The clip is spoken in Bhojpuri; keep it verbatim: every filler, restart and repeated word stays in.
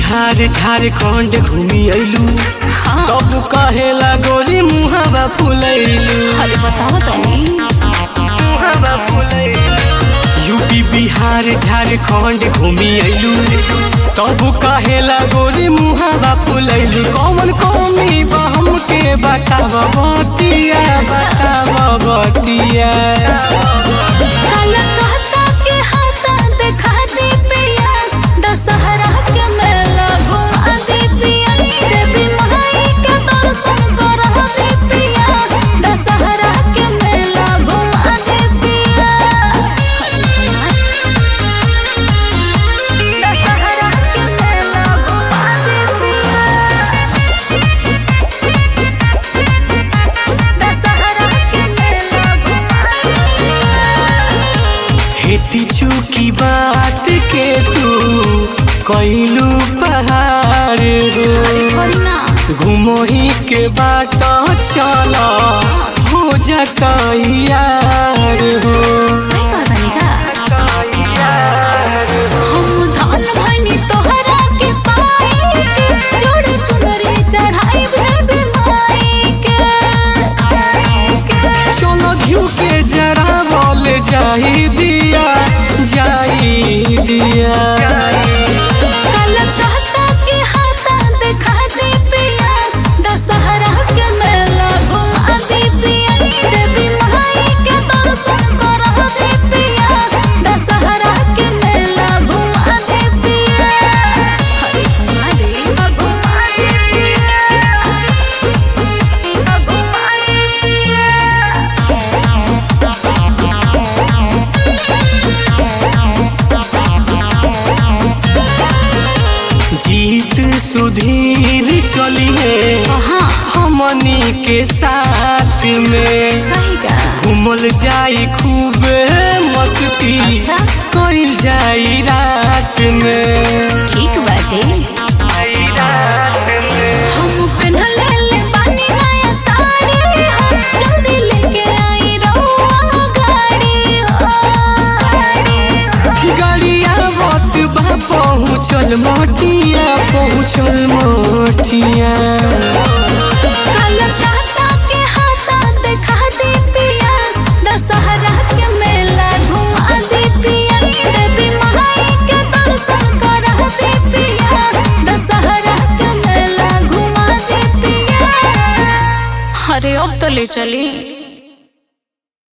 बिहार झारखंड घूमी अइलू हाँ। तब कहेला गोरी मुहावा फुलैलू। अरे बताओ तनी। यूपी बिहार झारखंड घूमी अइलू तब कहेला गोरी मुहावा फुलैलू। कौन कौमी बहम के बताव बतिया बताव बतिया। चूकी बात के तू कैलू पहाड़ हो घूमो ही के बाट चल हो जाता यार हो। चलो घिउ के जरा बोल जाही दिया जाई दिया। कल चाहता के हाथा दिखा दे पिया दशहरा के मेला घुमा दे पिया। देवी माई के दर्शन करा दे पिया दशहरा के मेला घुमा दे पिया। हरे घुमा दे घुमा दे पिया घुमा जीत सुधीर चलिए हमनी के साथ में घूमल जाई खूब मस्ती कइल जाई रात में। ठीक बाजे हम पहनले ले बानी नया साड़ी हो जल्दी लेके आई रउआ गाड़ी हो। गाड़िया बात बा पहुँचल मोटिया पहुँचल मोटिया। कल चाहता के हाथा दिखा दे पिया दशहरा के मेला घुमा दे पिया। देवी माई के दर्शन करा दे पिया दशहरा के मेला घुमा दे पिया। अरे अब तो ले चली।